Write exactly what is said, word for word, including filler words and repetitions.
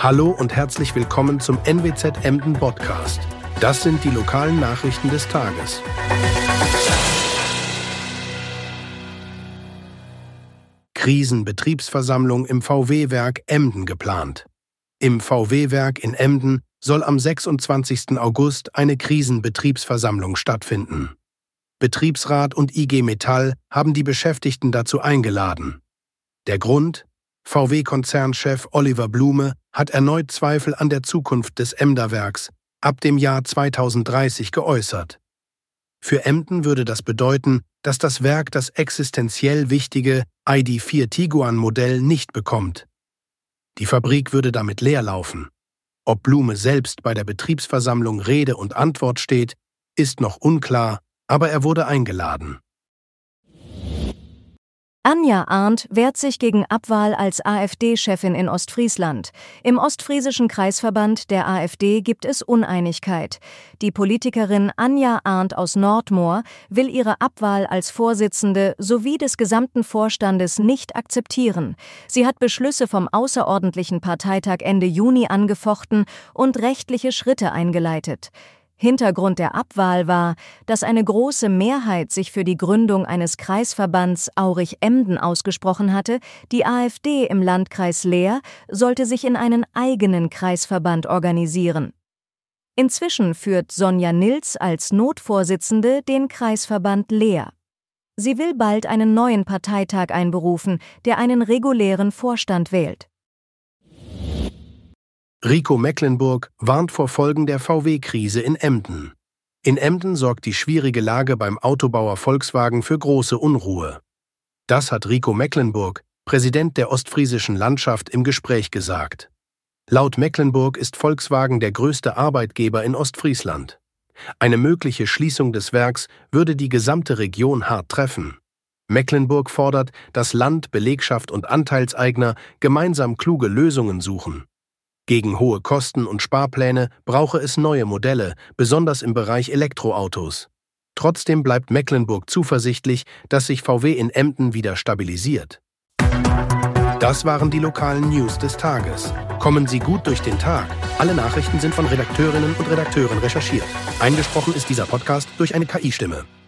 Hallo und herzlich willkommen zum N W Z Emden Podcast. Das sind die lokalen Nachrichten des Tages. Krisenbetriebsversammlung im V W-Werk Emden geplant. Im V W-Werk in Emden soll am sechsundzwanzigsten August eine Krisenbetriebsversammlung stattfinden. Betriebsrat und I G Metall haben die Beschäftigten dazu eingeladen. Der Grund? V W-Konzernchef Oliver Blume hat erneut Zweifel an der Zukunft des Emder-Werks ab dem Jahr zweitausenddreißig geäußert. Für Emden würde das bedeuten, dass das Werk das existenziell wichtige I D vier Tiguan-Modell nicht bekommt. Die Fabrik würde damit leer laufen. Ob Blume selbst bei der Betriebsversammlung Rede und Antwort steht, ist noch unklar, aber er wurde eingeladen. Anja Arndt wehrt sich gegen Abwahl als AfD-Chefin in Ostfriesland. Im ostfriesischen Kreisverband der AfD gibt es Uneinigkeit. Die Politikerin Anja Arndt aus Nordmoor will ihre Abwahl als Vorsitzende sowie des gesamten Vorstandes nicht akzeptieren. Sie hat Beschlüsse vom außerordentlichen Parteitag Ende Juni angefochten und rechtliche Schritte eingeleitet. Hintergrund der Abwahl war, dass eine große Mehrheit sich für die Gründung eines Kreisverbands Aurich-Emden ausgesprochen hatte. Die AfD im Landkreis Leer sollte sich in einen eigenen Kreisverband organisieren. Inzwischen führt Sonja Nils als Notvorsitzende den Kreisverband Leer. Sie will bald einen neuen Parteitag einberufen, der einen regulären Vorstand wählt. Rico Mecklenburg warnt vor Folgen der V W-Krise in Emden. In Emden sorgt die schwierige Lage beim Autobauer Volkswagen für große Unruhe. Das hat Rico Mecklenburg, Präsident der Ostfriesischen Landschaft, im Gespräch gesagt. Laut Mecklenburg ist Volkswagen der größte Arbeitgeber in Ostfriesland. Eine mögliche Schließung des Werks würde die gesamte Region hart treffen. Mecklenburg fordert, dass Land, Belegschaft und Anteilseigner gemeinsam kluge Lösungen suchen. Gegen hohe Kosten und Sparpläne brauche es neue Modelle, besonders im Bereich Elektroautos. Trotzdem bleibt Mecklenburg zuversichtlich, dass sich V W in Emden wieder stabilisiert. Das waren die lokalen News des Tages. Kommen Sie gut durch den Tag. Alle Nachrichten sind von Redakteurinnen und Redakteuren recherchiert. Eingesprochen ist dieser Podcast durch eine K I-Stimme.